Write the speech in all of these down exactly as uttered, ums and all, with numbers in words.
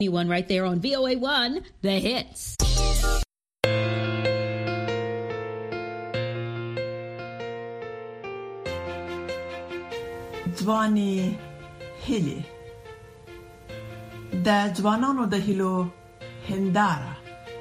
One right there on V O A one, The Hits. ځواني هیلې د ځوانانو د هیلو هنداره.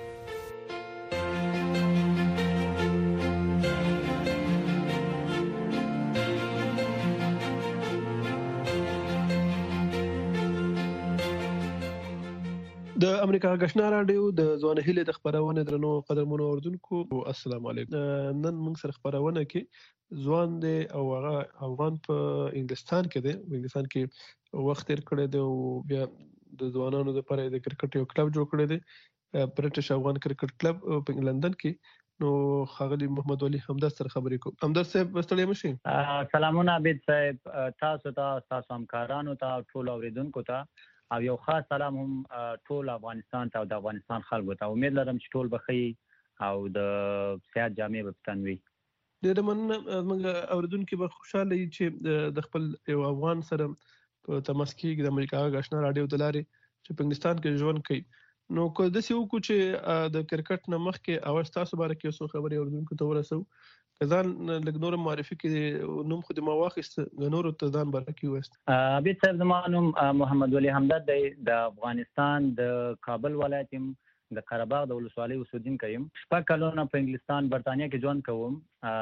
د امریکا غشنا رادیو د ځواني هیلې د خبرونه درنو قدرمنو اوردونکو السلام علیکم. نن موږ سره خبرونه کې ځوان دی او هغه افغان په انګلستان کې دی، په انګلستان کې وخت تیر کړی دی او بیا د ځوانانو لپاره د کرکټ یو کلب جوړ کړی دی، برټش افغان کرکټ کلب په لندن کې. نو خاغلی محمد علي همدرد سره خبرې کوم. همدرد صاحب ستړي مشي. سلامونه عبید صاحب، تاسو ته تاسو همکارانو ته ټول اوریدونکو ته او یو خاص سلام هم ټول افغانستان ته او د افغانستان خلکو ته. امید لرم چې ټول بخي او د صحت جامع به تنوي. ډېر مننه. موږ اوریدونکو به خوشاله یو چې د خپل یو افغان سره په تماس کې د امریکا غشنا رادیو د لارې چې په انګلستان کې ژوند کوي. نو کو د سی وکړو چې د کرکټ نه مخکې اول تاسو باره کې څه خبرې اوریدونکو ته ورسو، ځان لږ نور معرفي کې نوم خو د ما واخیست، نور ته ځان باره کې وست. عبید صاحب زما نوم محمد علي همدرد دی، د افغانستان د کابل ولایت یم، د قره‌باغ د ولسوالۍ اوسیدونکی یم. شپږ کلونه په انګلستان برتانیا کې ژوند کوم.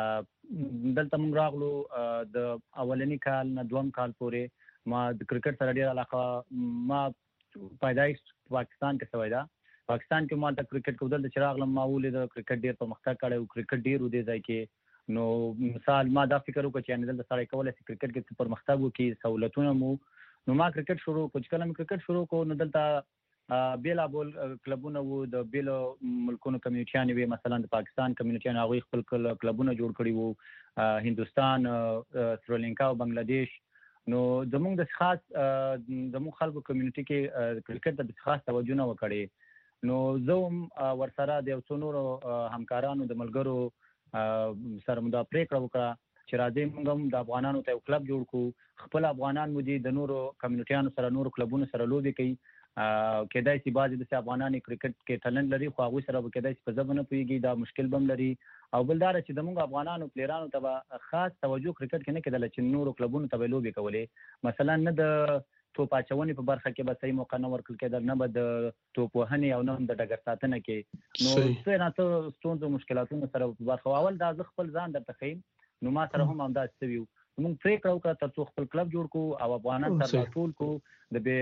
دلته موږ راغلو د اولنی کال نه دوم کال پورې ما د کرکټ سره ډېره علاقه. ما پیدایش پاکستان کې شوی ده. پاکستان کې ما د کرکټ کول د چراغلم ما ولې د کرکټ ډېر پرمختګ کړی او کرکټ ډېر ودی ځای کې. نو مثال ما دا فکر وکړ چې ان دلته سره کولای شي کرکټ کې پرمختګ وکړي، سہولتونه مو. نو ما کرکټ شروع کړ. چې کله مې کرکټ شروع کړ نو دلته بیلا بول کلبونه وو، د بیل ملکونو کمیونټیان وي، مثلا د پاکستان کمیونټیان هغه خپل کلبونه جوړ کړي وو، هندستان، سریلانکا او بنگلاديش. نو زموږ د خاص زموږ خلکو کمیونټي کې کرکټ ته خاص توجه نه وکړي. نو زه ورسره د یو څو نورو همکارانو د ملګرو سره مو دا پریکړه وکړه چې راځي موږ هم د افغانانو ته یو کلب جوړ کړو. خپل افغانان مو دي د نورو کمیونټیانو سره نورو کلبونو سره لوبې کوي. کېدای شي بعضې داسې افغانان کرکټ کې ټلنټ لري خو هغوی سره به کېدای شي په ژبه نه پوهېږي، دا مشکل به هم لري. او بل دا چې زموږ افغانانو پلیرانو ته به خاص توجه کرکټ کې نه کېدله چې نورو کلبونو ته به لوبې کولې. مثلا نه د توپ اچونې په برخه کې به صحیح موقع نه ورکړل کېدل، نه به د توپ وهنې او نه هم د ډګر ساتنه کې. نو څه نه څه ستونزو مشکلاتونو سره په برخه. اول دا زه خپل ځان درته ښیم، نو ما سره هم همداسې شوي وو. موږ پرېکړه وکړه تر څو خپل کلب جوړ کړو او افغانان سره راټول کړو، د بې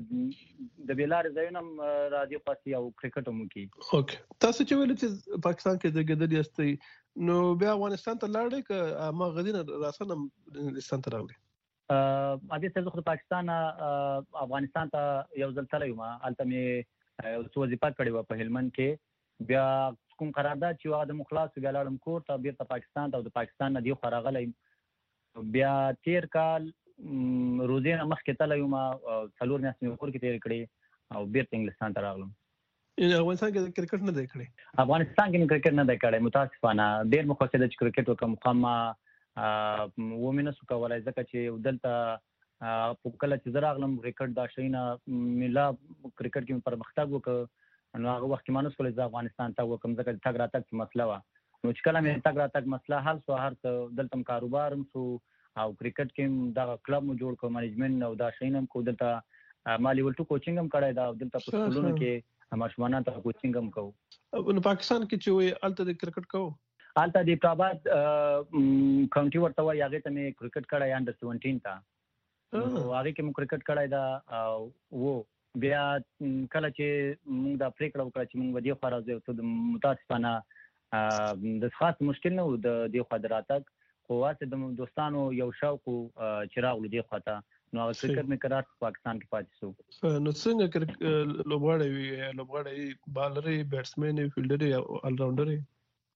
د بې لارې ځایونه هم راځي خواسي او کرکټ هم وکړي. اوکې، تاسو چې ویل چې پاکستان کې زېږېدلي یاستئ، نو بیا افغانستان ته لاړئ که ما غدي نه راسره انګلستان ته راغلئ؟ عبید صاحب زه خو د پاکستان افغانستان ته یو ځل تللی وم. هلته مې یو څه وظیفه کړې وه په هلمند کې. بیا کوم قرارداد چې هغه د مو خلاص بیا لاړم کور ته بېرته پاکستان ته او د پاکستان نه دېخوا راغلی. بیا تیر کال روزې نه مخکې تللی وم، څلور میاشتې مې کور کې تېرې کړې او بېرته انګلستان ته راغلم. افغانستان کې کرکټ نه دی کړی؟ افغانستان کې مې کرکټ نه دی کړی متاسفانه. ډېر مې خوښېده چې کرکټ وکړم، خو ما ومې نه شو کولی ځکه چې دلته کله چې زه راغلم کرکټ دا شیونه مې لا کرکټ کې مې پرمختګ وکړ. نو هغه وخت کې ما نه شولی زه افغانستان ته وکړم ځکه چې تګ راتګ کې مسله وه. نو چې کله مې تګ راتګ مسله حل شوه، هر څه دلته م کاروبار هم شو او کرکټ کې هم دغه کلب مو جوړ کړ، منیجمنټ او دا شیونه هم کوو. دلته ما لیول ټو کوچینګ هم کړی دا او دلته په سکولونو کې ماشومانو ته کوچینګ هم کوو. نو پاکستان کې چې وایي هلته د کرکټ کوو؟ هلته د ابټاباد کاونټي ورته وایي، هغې ته مې کرکټ کړی انډر سیونټین ته. نو هغې کې مو کرکټ کړی دا و. بیا کله چې موږ دا پرېکړه وکړه چې موږ به دې خوا راځو، څه متاسفانه د خاص مشکل نه و د دې خوا د راتګ، خو هسې د دوستانو یو شوق و چې راغلو دې خوا ته. نو هغه کرکټ مې کرار پاکستان کې پاتې شو. نو څنګه لوبغاړی وي؟ لوبغاړی بالر یې، بیټسمین یې، فیلډر یې، آلراونډر یې؟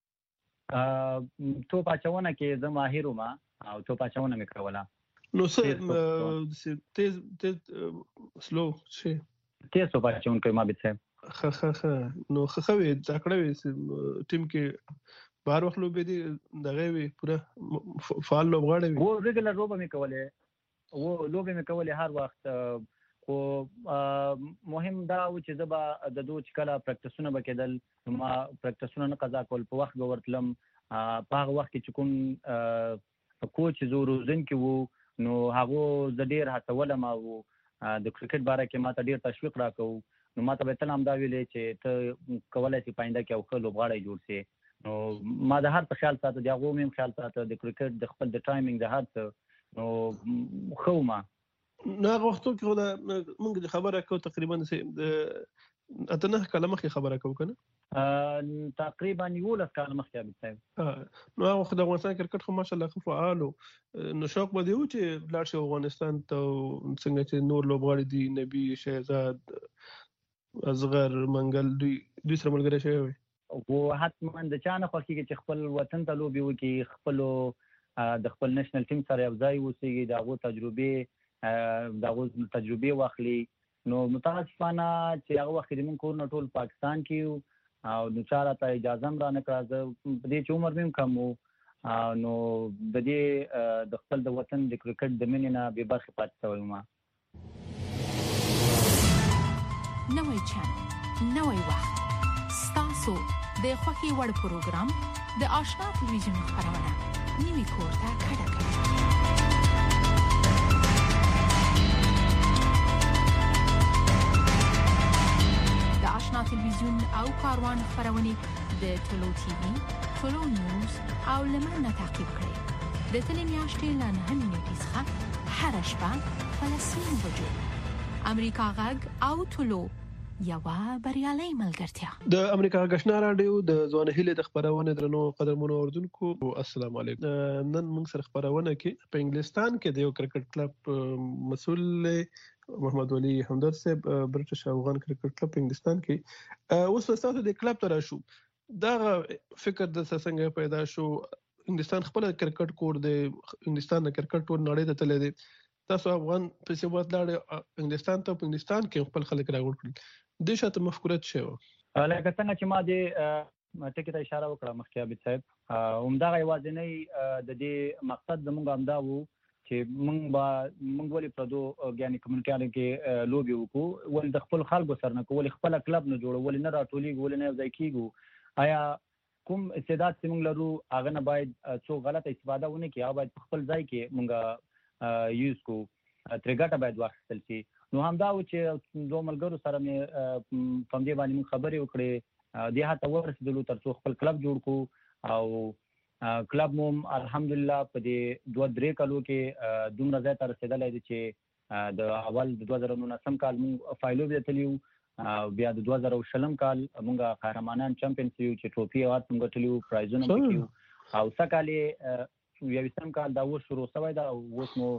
توپ اچونه کې زه ماهر وم او توپ اچونه مې کوله. نو څه تیز تیز سلو شي؟ تیز توپ اچونکی ما عبید صاحب. ښه ښه ښه نو ښه ښه وې، تکړه وې، ټیم کې بهر وخت لوبې دي دغه وې، پوره فعال لوبغاړی وې؟ و ریګولر لوبه مې کولې، و لوبې مې کولې هر وخت. خو مهم دا و چې زه به د دوی چې کله پریکټسونه به کېدل ما پریکټسونه نه قضا کول په وخت به ورتلم په هغه وخت کې چې کوم کوچ زه روزونکی وو نو هغو زه ډېر هڅولم او د کرکټ باره کې ما ته ډېر تشویق راکوو نو ما ته به تل همدا ویلې چې ته کولی شي په آینده کې یو ښه لوبغاړی جوړ شي نو ما د هر څه خیال ساته د هغو مې هم خیال ساته د کرکټ د خپل د ټایمینګ د هر څه نو ښه وم نو هغه وختو کې خو د موږ خبره کوو تقریبا د اته نه کاله مخکې خبره کوو که نه تقریبا یولس کاله مخکې عابد صاحب نو هغه وخت د افغانستان کرکټ خو ماشاءالله ښه فعال و نو شوق به دې و چې ولاړ شي افغانستان ته څنګه چې نور لوبغاړي دي نبي شهزاد اصغر منګل دوی دوی سره ملګری شوی وي خو حتما د چا نه خوښېږي چې خپل وطن ته لوبې وکړي خپلو د خپل نېشنل ټیم سره یو ځای اوسېږي د هغو تجربې د هغو تجربې واخلي نو متاسفانه چې هغه وخت کې زموږ کورونه ټول پاکستان کې یو او نو چا راته اجازه هم رانه کړه زه په دې چې عمر مې هم کم و نو د دې د خپل د وطن د کرکټ د مینې نه بې برخې پاتې شوی وم نوی چینل نوی وخت ستاسو د خوښې وړ پروګرام د آشنا تلویزیون خپرونه نوي کور ته کډه کړئ آشنا تلویزیون او کاروان خپرونې د ټولو ټي وي ټولو نیوز او لمن نه تعقیب کړئ د تلې میاشتې له نهه نیټې څخه هره شپه په لسنیم بجو امریکا غږ او ټولو یوه بریالۍ ملګرتیا د امریکا غږ راډیو د ځوان هیلې د خپرونې درنو قدرمنو اردوونکو السلام علیکم نن موږ سره خپرونه کې په انګلستان کې د یو کرکټ کلب مسؤل محمد ولي همدرد صاحب برټش افغان کرکټ کلب په انګلستان کې اوس تاسو د کلب ته راشو دا فکر د څنګه پیدا شو انګلستان خپل کرکټ کور دی انګلستان د کرکټ ټول نړۍ ته تللی دی تاسو افغان په سیمات لاړ انګلستان ته په انګلستان کې خپل خلک راغونډ کړل د شاته مفکوره شو لکه څنګه چې ما د ټکی ته اشاره وکړه مخکې عابد صاحب همدغه یوازینی د دې مقصد زموږ همدا و چې موږ به موږ ولې پردو یعنې کمیونټیانو کې لوبې وکړو ولې د خپل خلکو سره نه کوو ولې خپله کلب نه جوړو ولې نه راټولېږو ولې نه یو ځای کېږو آیا کوم استعداد چې موږ لرو هغه نه باید څوک غلطه استفاده ونه کړي هغه باید په خپل ځای کې موږ یوز کړو ترې ګټه باید واخیستل شي نو همدا و چې دوه ملګرو سره مې په همدې باندې موږ خبرې وکړې دې حد ته ورسېدلو تر څو خپل کلب جوړ کړو او کلب مو الحمدلله په دې دوه درې کالو کې دومره ځای ته رسېدلی دی چې د اول د دوه زره نولسم کال موږ فایلوبې ته تللي وو بیا د دوه زره شلم کال موږ قهرمانان چمپین شوي وو چې ټروفي یې هغه موږ ګټلي وو پرایزونه پکې وو او څه کال یې یویشتم کال دا اوس شروع شوی ده او اوس مو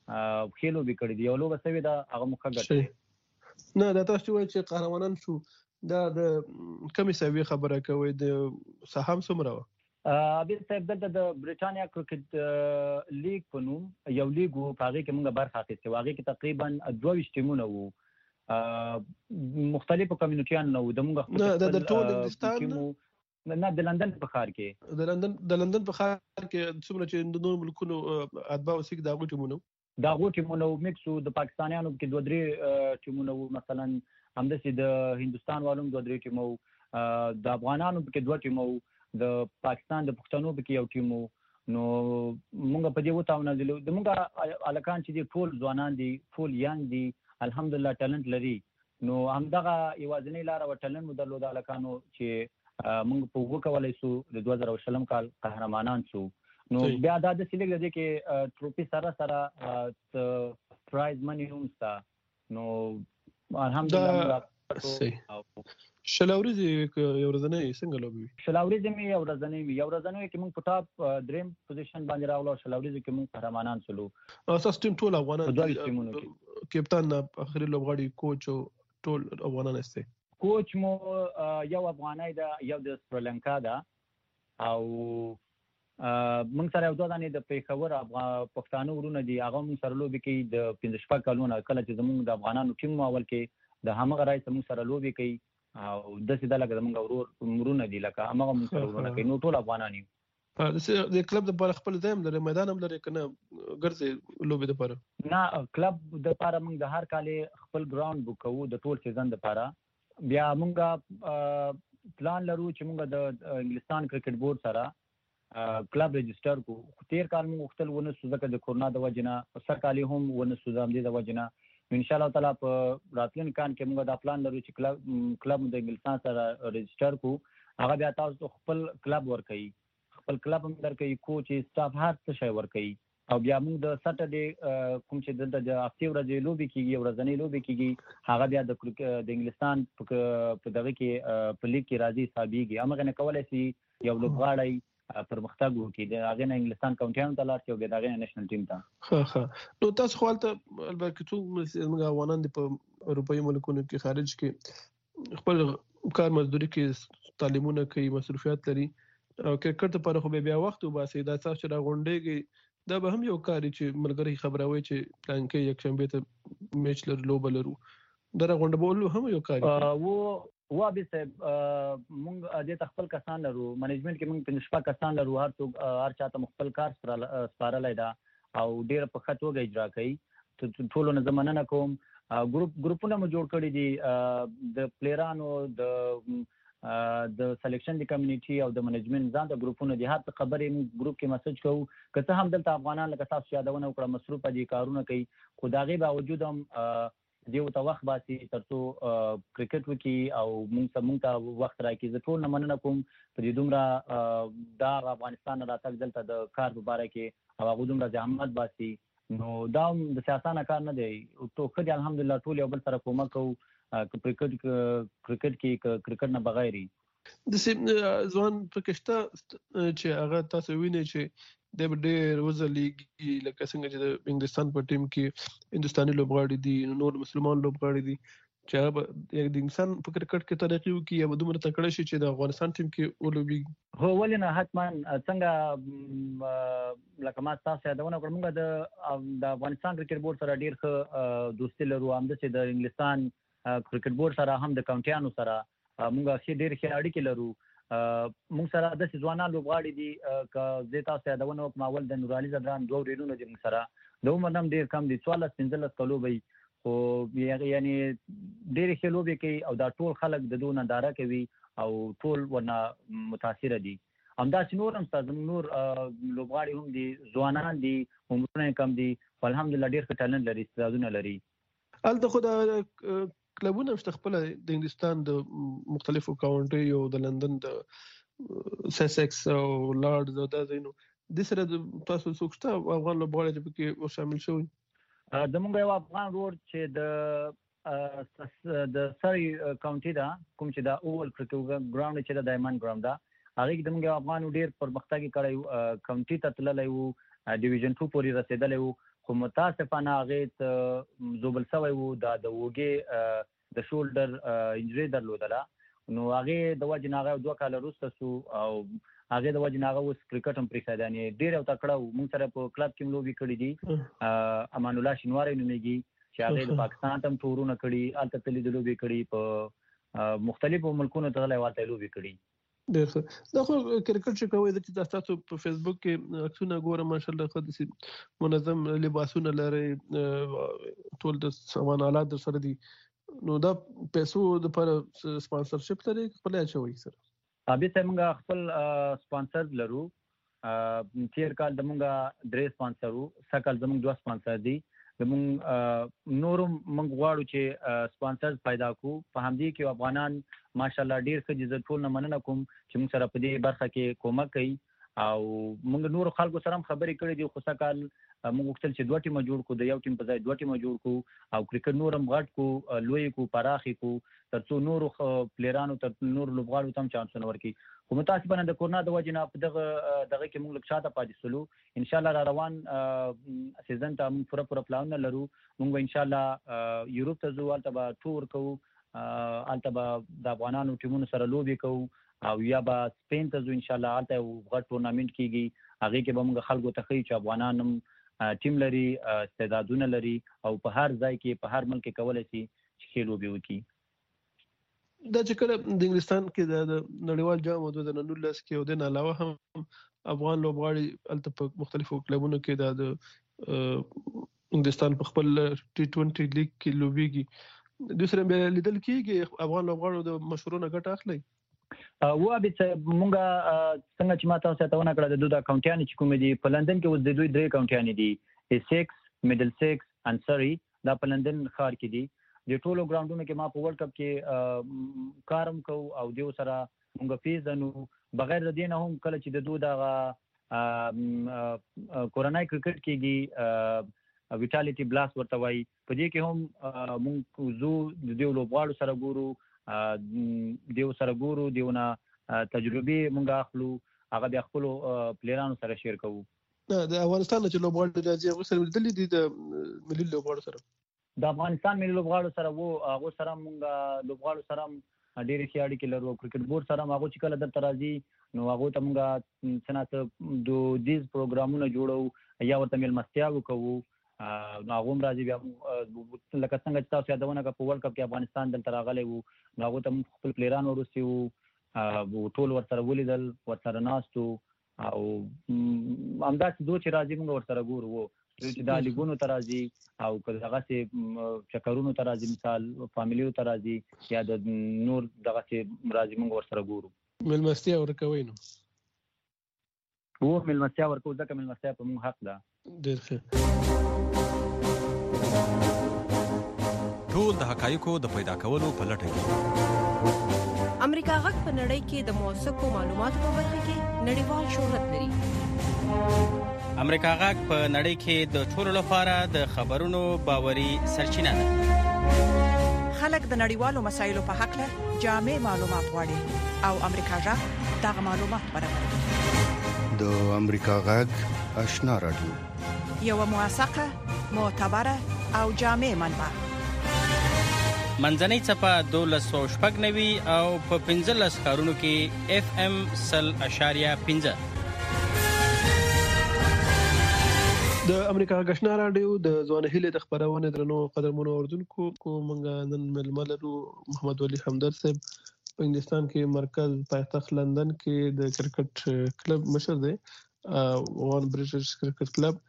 ښې لوبې کړې دي یو لوبه شوې ده هغه مو ښه ګټلې نه دا تاسو وایئ چې قهرمانان شو دا د کمې سویې خبره کوئ د سهام څومره وه عابد صاحب دلته د برټانیا کرکټ لیګ په نوم یو لیګ و په هغې کې موږ برخه اخیستې وو هغې کې تقریبا دوه ویشت ټیمونه وو مختلفو کمیونټیانو نه وو د موږ خپل د ټول انګلستان نه د لندن په ښار کې د لندن د لندن په ښار کې څومره چې د نورو ملکونو اتباع اوسېږي د هغوی ټیمونه د هغو ټیمونه وو مکس وو د پاکستانیانو کې دوه درې ټیمونه وو مثلا همداسې د هندوستان والو هم دوه درې ټیمه وو د افغانانو پکې دوه ټیمه وو د پاکستان د پښتنو پکې یو ټیم وو نو موږ په دې وتاونلو د موږ هلکان چې دي ټول ځوانان دي ټول یانګ دي الحمدلله ټالنټ لري نو همدغه یوازینۍ لاره و ټالنټ مو درلود هلکانو چې موږ په وکولی سو د دوه زره شلم کال قهرمانان سو نو بیا دا داسې لږ دی کې ټروفي سره سره پرایز منی هم شته نو الحمدلله شل ورځې یو ورځنۍ څنګه لوبې وي شل ورځې مې یو ورځنۍ وي یو ورځنۍ کې موږ په ټاپ دریم پوزیشن باندې راغلو شل ورځې کې موږ قهرمانان شولو اساس ټیم ټول افغانان کپتان اخري لوبغاړي کوچ ټول افغانان استه کوچ مو یو افغانای دا یو د سریلانکا دا او موږ سره یو دوه دانې د پیښور پښتانه ورونه دي هغه موږ سره لوبې کوي د پنځه شپږ کلونه کله چې زموږ د افغانانو ټیم اول کې د همغه رایس موږ سره لوبې کوي او داسې دا لکه زموږ ورور مرونه دي لکه همغه موږ سره ورونه کوي نو ټول افغانان یو د کلب د لپاره خپل ځای هم لري، میدان هم لري کنه ګرځي لوبې لپاره؟ نه، کلب د لپاره موږ د هر کال خپل ګراوند بوک کوو د ټول سیزن لپاره. بیا موږ پلان لرو چې موږ د انګلستان کرکټ بورډ سره کلب رجسټر کو. تیر کال موږ وختل ونه سو ځکه د کورونا د وجنه، سر کال هم ونه سو د د وجنه. ان شاء الله تعالی په راتلونکي کال کې موږ دا پلان لرو چې کلب کلب د انګلستان سره رجسټر کو. هغه بیا تاسو خپل کلب ورکړي، خپل کلب هم درکوي، کوچ سټاف هر څه شی ورکوي. او بیا موږ د سټرډے کوم چې دلته د هفتې ورځې لوبې کیږي، ورځنۍ لوبې کیږي، هغه بیا د د انګلستان په دغه کې په لیګ کې راځي حسابيږي. هغه نه کولای شي یو لوبغاړی پرمختګ وکړي، د هغه نه انګلستان کاونټیانو ته لاړ شي او بیا د هغه نېشنل ټیم ته. ها ها نو تاسو خو البته البته څو موږ افغانان د په اروپایي ملکونو کې خارج کې خپل کار مزدوري کې تعلیمونه کوي، مصروفیات لري او کرکټ لپاره خو بیا وخت وباسي. دا تاسو چې راغونډېږي دا به هم یو کار چې ملګری خبره وي چې پلان کې یک شنبه ته میچ لرو لوب لرو، دا راغونډه بول هم یو کار وو و به صاحب. موږ د خپل کسان لرو، منیجمنت کې موږ په نشپا کسان لرو، هر څوک هر چاته خپل کار سپارلای دا او ډیر په خط وګ اجرا کوي. ټولو نه زمانه کوم ګروپ ګروپونه مو جوړ کړی دي د پلیرانو، د د سلیکشن د کمیونټي او د منیجمنت ځان د ګروپونو دي. هر څه خبرې موږ ګروپ کې میسج کوو. که څه هم دلته افغانان لکه تاسو یادونه وکړه مصروف دي، کارونه کوي، خو د هغې باوجود هم دیو ته وخت باسي تر څو کرکټ وکړي او موږ ته موږ ته وخت راکړي. زه ټول نه مننه کوم په دې دومره دا افغانستان راتګ دلته د کار په باره کې او هغه دومره زحمت باسي. نو دا د سیاسانه کار نه دی، تو خدای الحمدلله ټول یو بل سره کومک کوو. کرکټ کرکټ کې کرکټ نه بغیر د ځوان پکشته چې هغه تاسو وینئ چې د ډېر وزلیږي، لکه څنګه چې د انګلستان په ټیم کې هندستاني لوبغاړي دي، نور مسلمان لوبغاړي دي چې هغه د انسان په کرکټ کې ترقی وکړي یا دومره تکړه شي چې د افغانستان ټیم کې ولوبېږي. هو ولې نه، حتما. څنګه لکه ما تاسو یادونه وکړه، موږ د افغانستان کرکټ بورډ سره ډېر ښه دوستي لرو، همداسې د انګلستان کرکټ بورډ سره هم د کاونټیانو سره موږ ښې ډېر ښې اړیکې لرو. موږ سره داسې ځوانان لوبغاړي دي که زه تاسو یادونه وکړم، اول د نورعلي زدران دوه ورېرونه دي موږ سره، د عمر هم ډېر کم دي، څوارلس پنځلس کلو به وي، خو یعنې ډېرې ښې لوبې کوي او دا ټول خلک د دوی ننداره کوي او ټول ورنه متاثره دي. همداسې نور هم ستا زموږ نور لوبغاړي هم دي، ځوانان دي، عمرونه یې کم دي، خو الحمدلله ډېر ښه ټالنټ لري، استعدادونه لري. هلته خو د کلبونه شته خپل د انګلستان د مختلفو کاونټي او د لندن د سیسکس او لارډز او دا ځایونو د سره تاسو څوک شته افغان لوبغاړي چې پکې شامل شوي؟ زموږ یو افغان ورور چې د د سری کاونټي ده، کوم چې دا اول کرکټ ګراوند چې د دایمنډ ګراوند ده، هغه کې زموږ یو افغان ډېر پرمختګ کړی، کاونټي ته تللی و، ډیویژن ټو پورې رسېدلی و، خو متاسفانه هغې ته زوبل شوی و، دا د اوږې د شولډر انجري درلودله. نو هغې د وجې نه هغه دوه کاله وروسته سو او هغې د وجې نه هغه اوس کرکټ هم پرېښی، یعنې ډېر یو تکړه و. موږ سره په کلب کې هم لوبې کړي دي، امان الله شینواری نومېږي چې هغې د پاکستان ته هم ټورونه کړي، هلته تللي د لوبې کړي، په مختلفو ملکونو ته تللی و، هلته یې لوبې کړي. ډېر ښه. دا خو کرکټ چې کوئ چې دا ستاسو په فیسبوک کې عکسونه ګورم، ماشاءالله ښه داسې منظم لباسونه لرئ، ټول د سامان آلات در سره دي. نو دا پیسو دپاره سپانسرشپ لرئ خپل اچوئ سره؟ بېرته موږ خپل سپانسر لرو. تېر کال د موږ درې سپانسر وو، سږ کال زموږ دوه سپانسر دي. زموږ نور هم موږ غواړو چې سپانسر پیدا کړو. په همدې کې افغانان ماشاءالله ډېر ښه دي. زه ټول نه مننه کوم چې موږ سره په دې برخه کې کومک کوي او موږ نور خلکو سره هم خبرې کړې دي، خو څه کال موږ غوښتل چې دوه ټیمه جوړ کړو، د یو ټیم په ځای دوه ټیمه جوړ کړو او کرکټ نور هم غټ کړو، لوی کړو، پراخ کړو، تر څو نورو پلیرانو تر نورو لوبغاړو ته هم چانسونه ورکړي. خو متاسفانه د کورونا د وجې نه په دغه دغه کې موږ لږ شاته پاتې شولو. انشاءالله را روان سیزن ته موږ پوره پوره پلانونه لرو. موږ به انشاءالله یوروپ ته ځو، هلته به ټور کوو، هلته به د افغانانو ټیمونو سره لوبې کوو او یا به سپین ته ځو انشاءالله، هلته یو غټ ټورنامنټ کېږي، هغې کې به موږ خلکو ته ښیو چې افغانان هم ټیم لري، استعدادونه لري او په هر ځای کې په هر ملک کې کولی شي چې ښې لوبې وکړي. دا چې کله د انګلستان کې د نړیوال جام دوه زره نولس کې او د نه علاوه هم افغان لوبغاړي الته په مختلفو کلبونو کې د انګلستان په خپل ټي ټوئنټي لیګ کې لوبيږي د سره به لیدل کېږي افغان لوبغاړو د مشورونه ګټه اخلي. و ابي چې مونږه څنګه چې ما تاسو ته ونه کړه د دوه اکاونټیان چې کوم دي په لندن کې اوس د دوی درې اکاونټیان دي ایسکس میډل سکس ان سری دا په لندن ښار کې دي. د ټولو ګراوندونو کې ما په ورلد کپ کې کارم کو او دیو سره مونږ پیژنو بغیر د دې نه هم کله چې د دوه دغه کورونای کرکټ کېږي ویټالیټي بلاس ورته وایي په دې کې هم مونږ زو د دیو لوبغاړو سره ګورو دیو سره ګورو دیونه تجربه مونږ اخلو هغه د خپل پلیرانو سره شیر کوو. د افغانستان چې لوبغاړي راځي هغه سره دلی دي د ملي لوبغاړو سره د افغانستان ملي لوبغاړو سره وو هغه سره مونږ لوبغاړو سره ډېرې ښې اړیکې لرو. کرکټ بورډ سره هغه چې کله درته راځي نو هغه ته مونږ څنګه د دیز پروګرامونه جوړو یا ورته ملمستیا وکړو نو هغه هم راځي بیا لکه څنګه چې تاسو یادونه کړه په ورلد کپ کې افغانستان دلته راغلی وو نو هغه ته خپل پلیران ورسي وو ټول ورسره ولیدل ورسره ناستو او همداسې دوه چې راځي موږ ورسره ګورو وو چې دا لیګونو ته راځي او که دغسې چکرونو ته راځي مثال فامیلیو ته راځي یا د نور دغسې راځي موږ ورسره ګورو. مېلمستیا ورکوئ نو و مېلمستیا ورکوو ځکه مېلمستیا په موږ حق ده. ډېر ښه. ټول د حقایقو د پیدا کولو په لټه کې امریکا غږ په نړۍ کې د موثقو معلوماتو په برخه کې نړیوال شهرت لري. امریکا غږ په نړۍ کې د ټولو لپاره د خبرونو باوري سرچینه ده. خلک د نړیوالو مسایلو په حق له جامع معلومات غواړي او امریکا غږ دغه معلومات برابروي. د امریکا غږ آشنا رادیو یو موثقه معتبره او جامع منبع منځنۍ څپه دولس سوه شپږ نوي او په پنځلس ښارونو کې اف ام سل اشاریه پنځه. د امریکا غږ رادیو د ځوان هیلې د خبرونه درنو قدرمنو اوردونکو کو مونږ نن ململ لرو محمد ولي همدرد صاحب په انګلستان کې مرکز پایتخت لندن کې د کرکټ کلب مشر دی وان برټش کرکټ کلب.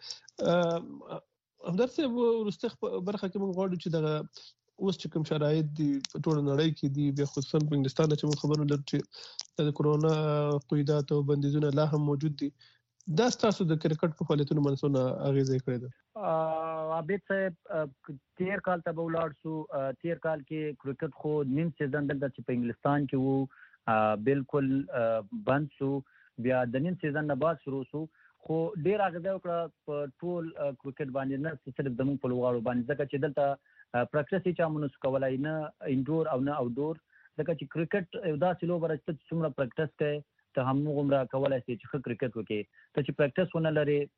همدرد صاحب ورسته برخه کې مونږ غواړو چې د اوس چې کوم شرایط دي په ټول نړۍ کې دي بیا خصوصا په انګلستان کې چې خبرونه لرو چې د کورونا قیودات او بندیزونه لا هم موجود دي دا ستاسو د کرکټ په فعالیتونو منځونه اغیزه کړې ده. عابد صاحب تیر کال ته به ولاړ شو تیر کال کې کرکټ خو نیم سیزن دلته چې په انګلستان کې وو بالکل بند شو بیا د نیم سیزن نه بعد شروع شو خو ډیر اغیزه وکړه په ټول کرکټ باندې نه صرف زموږ په لوبغاړو باندې ځکه چې دلته پریکټس یې چا مونږ کولای نه انډور او نه اوټډور ځکه چې کرکټ یو داسې لوبه ده چې څومره پریکټس کوي ته همغومره کولی شې چې ښه کرکټ وکړې. ته چې پریکټس ونه لرې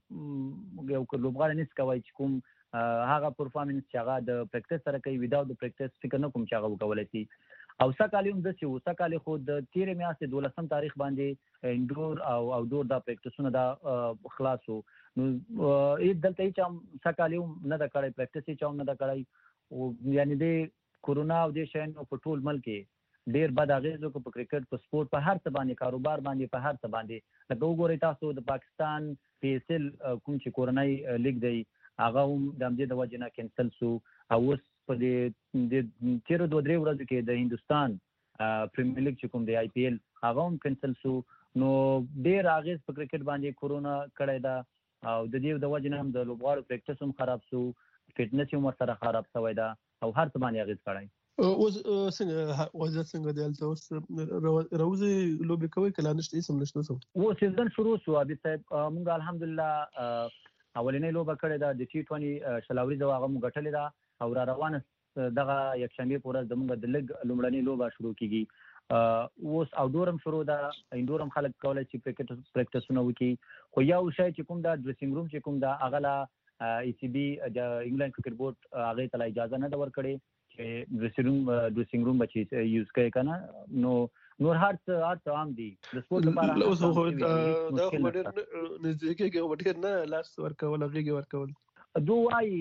ته یو لوبغاړی نشي کولی چې کوم هغه پرفارمنس چې هغه د پریکټس سره کوي ویداوټ د پریکټس فکر نه کوم چې هغه وکولی شي. او سږکال هم داسې وو سږکال خو د تېرې میاشتې دولسم تاریخ باندې انډور او اوټډور دا پریکټسونه دا خلاص وو نو دلته هېچا هم سږکال هم نه ده کړی پریکټس هېچا هم نه ده کړی یعنې د کورونا او دې شیانو په ټول ملک کې ډېر بد اغېز وکړو په کرکټ په سپورټ په هر څه باندې کاروبار باندې په هر څه باندې لکه وګورئ تاسو د پاکستان پی ایس ایل کوم چې کورنۍ لیګ دی هغه هم د همدې د وجې نه کینسل شو او اوس په دې تېرو دوه درې ورځو کې د هندوستان پریمیر لیګ چې کوم دی آی پی ایل هغه هم کینسل شو نو ډېر اغېز په کرکټ باندې کورونا کړی ده او د دې د وجې نه هم د لوبغاړو پریکټس هم خراب شو فټنس هم ورسره خراب شوی ده او هر څه باندې اغېز کړی. اوس څنګه وضعیت څنګه دی هلته اوس راوځئ لوبې کوئ که لا نشته هېڅ هم نشته اوس هم اوس سیزن شروع شو عابد صاحب موږ الحمدلله اولنۍ لوبه کړې ده د ټي ټوینټي شل اوریزه هغه موږ ګټلې ده او را روانه دغه یکشنبې په ورځ زموږ د لږ لومړنۍ لوبه شروع کېږي اوس اوټډور هم شروع ده انډور هم خلک کولی شي پریکټسونه وکړي خو یو شی چې کوم ده ډریسینګ روم چې کوم ده هغه له ای سی بي د انګلند کرکټ بورډ هغې ته لا اجازه نه ده ورکړې چې ډریسینګ روم ډریسینګ روم به چې یوز کوي که نه نو نور هر څه هر څه عام دي د سپورټ لپاره اوس خو دا خو ډېر نږدې کېږي او ډېر نه لاس ورکول غېږې ورکول دو وایي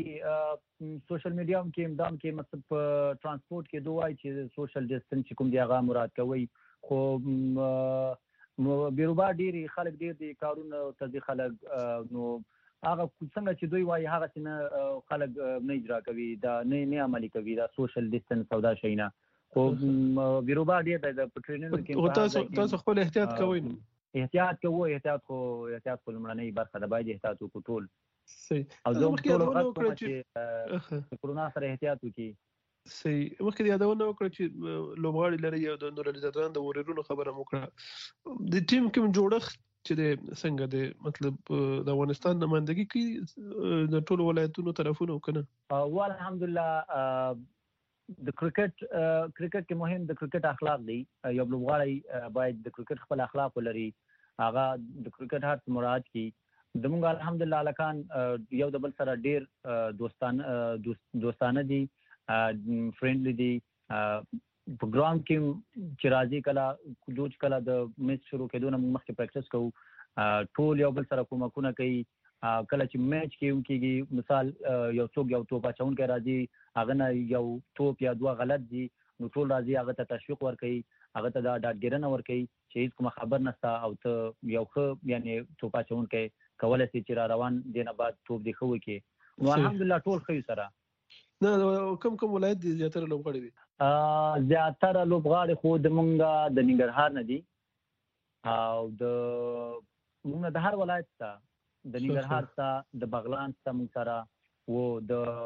سوشل میډیا هم کې امدام کې مطلب په ټرانسپورټ کې دو وایي چې سوشل ډسټنس چې کوم دی هغه مراد کوي خو بیروبا ډېری خلک ډېر دي کارونه ته دي خلک نو هغه څنګه چې دوی وایي هغه څنګه خلک نه اجرا کوي دا نه نه عملي کوي دا سوشل ډیسټنس او دا شینا خو بیروبا ډېر د پټرینونو کې تاسو تاسو خپل احتیاط کوئ نو احتیاط کوو احتیاط خو احتیاط خو لمړنۍ برخه ده باید احتیاط وکړو ټول صحیح او زه ټول وخت چې کرونا سره احتیاط وکړي صحیح مخکې یادونه وکړه چې لوبغاړي لري او د نورالزادان د ورورونو خبره وکړه د ټیم کوم جوړښت چې د څنګه د مطلب د افغانستان نمائندګي کوي د ټولو ولایتونو طرفونو کنه او الحمدلله د کرکټ کرکټ کې مهم د کرکټ اخلاق دي یو لوبغاړی باید د کرکټ خپل اخلاق ولري هغه د کرکټ هر مراعات کړي د موږ الحمدلله لکان یو د بل سره ډیر دوستانه دوستانه دي فرندلی دي په ګراوند کې چې راځي کله دوج کله د میچ شروع کېدو نه مخکې پریکټس کوو ټول یو بل سره کومکونه کوي کله چې میچ کې کېږي مثال یو څوک یو توپ اچونکی راځي هغه نه یو توپ یا دوه غلط دي نو ټول راځي هغه ته تشویق ورکوي هغه ته دا ډاډګیرنه ورکوي چې هیڅ کومه خبر نشته او ته یو ښه یعنی توپ اچونکی کولی شي چې را روان دی نه بعد توپ دې ښه وکړي نو الحمدلله ټول ښه سره نه کوم کوم ولایت دي زیاتره لوبغاړي دي زیاتره لوبغاړي خو د مونږ د ننګرهار نه دي او د مونږ د هر ولایت څخه د ننګرهار څخه د بغلان څخه مونږ سره و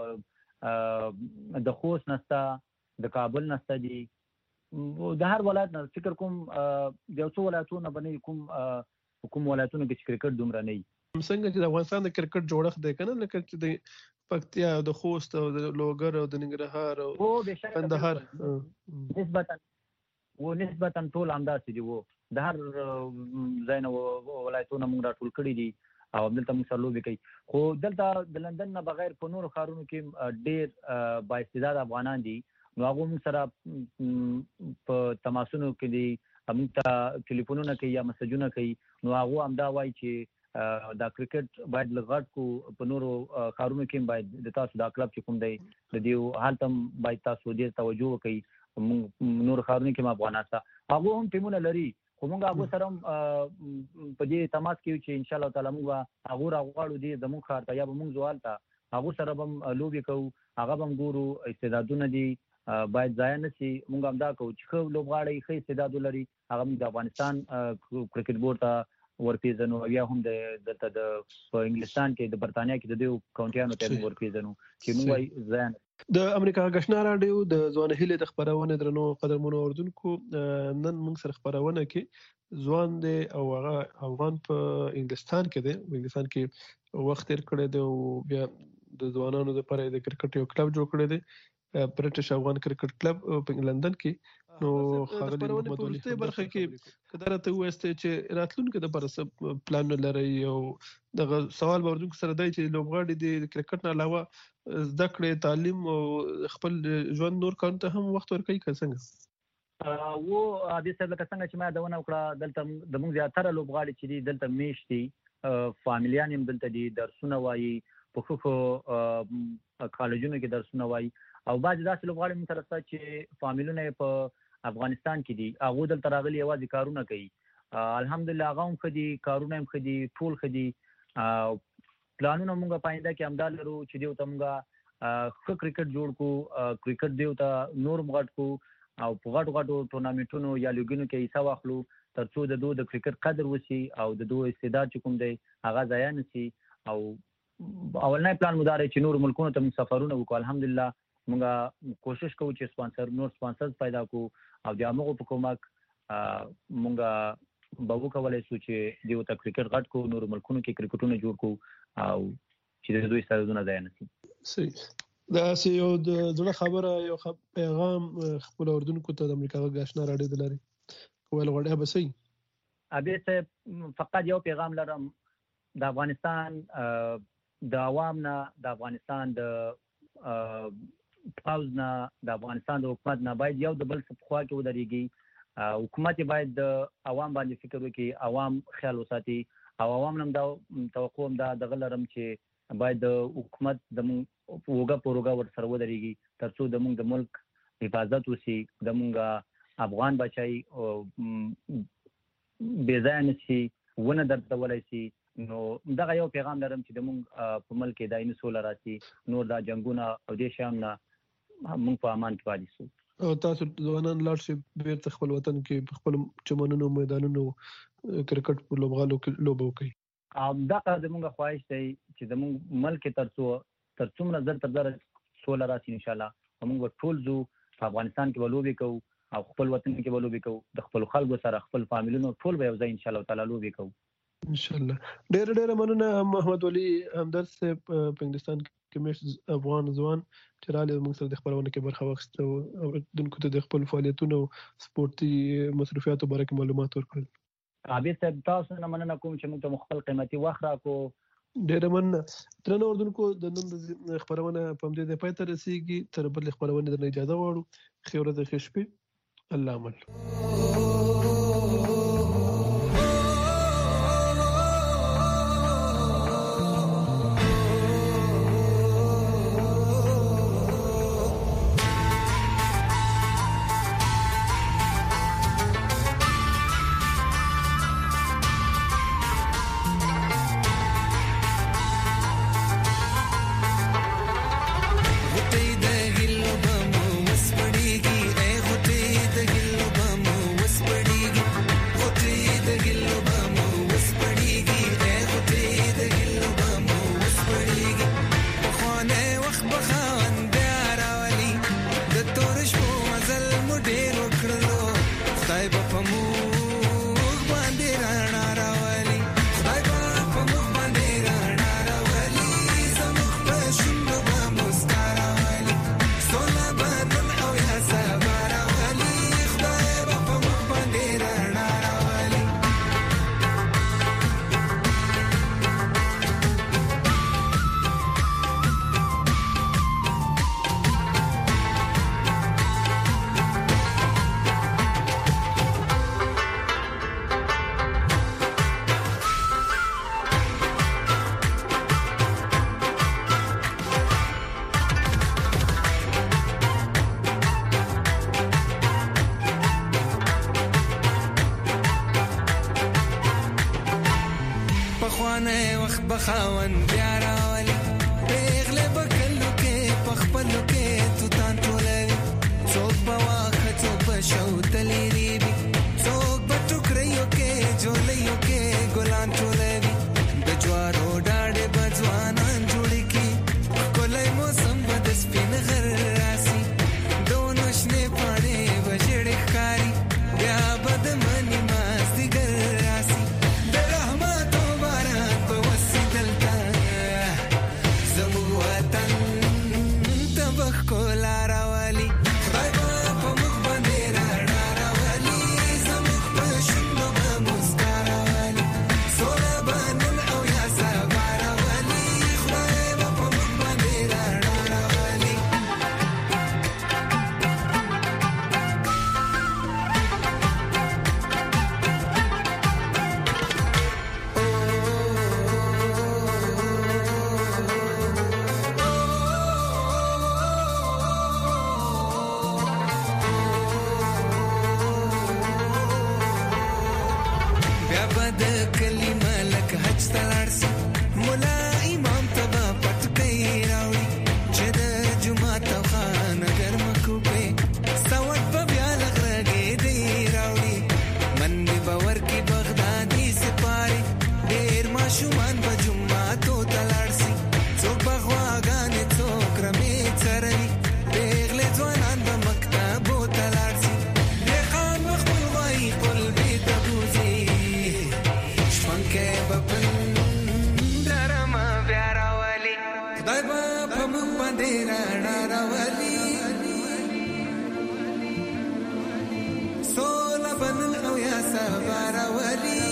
د د خوست نسته د کابل نسته دي د هر ولایت نه فکر کوم د یو څو ولایتونو باندې کوم کوم ولایتونو کې کرکټ دومره نه وي څنګه چې د افغانستان د کرکټ جوړښت دی کنه لکه چې د پکتیا او د خوست او د لوګر او د ننګرهار او کندهار نسبتا و نسبتا ټول همداسې دي و د هر ځای نه ولایتونه موږ راټول کړي دي او دلته موږ سره لوبې کوي خو دلته د لندن نه بغیر په نورو ښارونو کې ډېر بااستعداده افغانان دي نو هغه موږ سره په تماسونو کې دي موږ ته ټلیفونونه کوي یا مسجونه کوي نو هغه همدا وایي چې دا کرکټ باید لغړ کو په نورو کارونو کې باید د تاسو دا کلب چې کوم دی د دې حالت هم باید تاسو دې توجه وکړئ نور کارونو کې افغانان ته هغه هم ټیمونه لري خو موږ هغه سره په دې تماس کې چې ان شاء الله تعالی موږ هغه راغواړو دې زموږ کار ته یا به موږ ځوال ته هغه سره هم لوبي کوو هغه هم ګورو استعدادونه دي باید ځای نه شي موږ هم دا کوو چې خو لوبغاړي ښه استعداد لري هغه د افغانستان کرکټ بورډ ته ورپیژنو یا هم د دلته د په انګلستان کې د برتانیا کې د دوی کاونټیانو ته ورپیژنو چې موږ وايي ځان د امریکا غشنا رادیو د ځوان هیله د خبرونه درنو قدرمنو اردوونکو نن موږ سره خبرونه کې ځوان دی او هغه افغان په انګلستان کې دی انګلستان کې وخت تیر کړی دی او بیا د ځوانانو لپاره د کرکټ یو کلب جوړ کړی دی برټش افغان کرکټ کلب په لندن کې نو خبرونه په ورسته برخه کې کدارته وسته چې راتلونکو د پر پلان لري او دغه سوال باندې سره دی چې لوبغاړي د کرکټ نه علاوه زده کړې تعلیم او خپل ژوند نور کار ته هم وخت ورکوي څنګه و د څه لکه څنګه چې ما دونه وکړه دلته د موږ زیاتره لوبغاړي چې دي دلته میشتي فامیلیان هم دلته دي درسونه وایي په خو کالجونو کې درسونه وایي او بعض داسې لوبغاړي موږ سره چې فامیلونه په افغانستان کې دي هغه دلته راغلي یوازې کارونه کوي الحمدلله هغه هم خدي کارونه هم خدي ټول خدي پلانونه موږ پاینده کې همدا لرو چې دیو تمګه ښه کرکټ جوړ کو کرکټ دیو ته نور مغټ کو او په غټ غټو ټورنامنټونو یا لیګونو کې حصہ واخلو ترڅو د دوه د کرکټ قدر وسی او د دوه استعداد چې کوم دی هغه ځای نه سي او اولنې پلان مدار چې نور ملکونو ته سفرونه وکړو الحمدلله موږ کوشش کوو چې سپانسر نور سپانسرز پیدا کو او د هغه په کومک موږ به وکولای شو چې دیو ته کرکټ غټ کو نور ملکونو کې کرکټونه جوړ کو او چې د دوی استعدادونه ځای نه سي صحیح دا سه یو د زړه خبره یو پیغام خپل اردوونکو ته د امریکا غشنا راډیو دلاري کول غوړیا به سي ابي ته فقط یو پیغام لرم د افغانستان د عوام نه د افغانستان د پاوز نه د افغانستان د حکومت نه باید یو د بل څخه خوا کې ودرېږي حکومت باید د عوام باندې فکر وکړي عوام خیال وساتي او عوام هم دا توقع هم دا د غلرم چې باید د حکومت د وګه پروګه ور سره ودرېږي ترڅو د موږ د ملک حفاظت وشي د موږ افغان بچای بې ځایه نشي ونه دردولی شي. نو دغه یو پیغام لرم چې د موږ په ملک کې دایمي سوله راشي، نور دا جنګونه او دې شیانو نه موږ په امان کې پاتې شو. او تاسو ځوانان لاړ شئ بیرته خپل وطن کې په خپل چمنونو میدانونو کرکټ په لوبغالو کې لوبه وکړئ. دغه زموږ خواهش دی چې زموږ ملک تر څو تر څومره زر تر زر سوله راشي انشاءالله موږ ټول زو په افغانستان کې ولوبې کوو او خپل وطن کې ولوبې کوو، د خپل خلکو سره خپل فامیلونو ټول به یو ځای انشاءالله تعالی لوبې کوو انشاءالله. ډېر ډېر مننه محمد ولي همدرد صاحب په انګلستان کې مېشت افغان ځوان چې راغلی موږ سره د خپرونه کې برخه واخیسته او اورېدونکو ته د خپل فعالیتونو سپورتي مصروفیاتو باره کې معلومات ورکړل. عابد صاحب تاسو نه مننه کوم چې موږ ته خپل قیمتي وخت راکړو. ډېر مننه. درنو اورېدونکو د نن د خپرونه په همدې ځای پای ته رسېږي. تر بلې خپرونې درنه اجازه غواړو. ښې ورځې ښې شپې. الله عمل. بخاون بیا راولي پیغله بکلو کې پخپلو کې تو تان ټولوي څوک په واخه څوک په شوتلې ریبي څوک په ټوکریو کې جولیو کې ګلان ټولوي د جوارو ډاډې بځوانان جوړي کې کولای موسم بد سپین غر راسي دونو شنه پاڼې وژړې ښکاري بیا بد منی ماسي ګر راسي Sola banal au ya sabara wali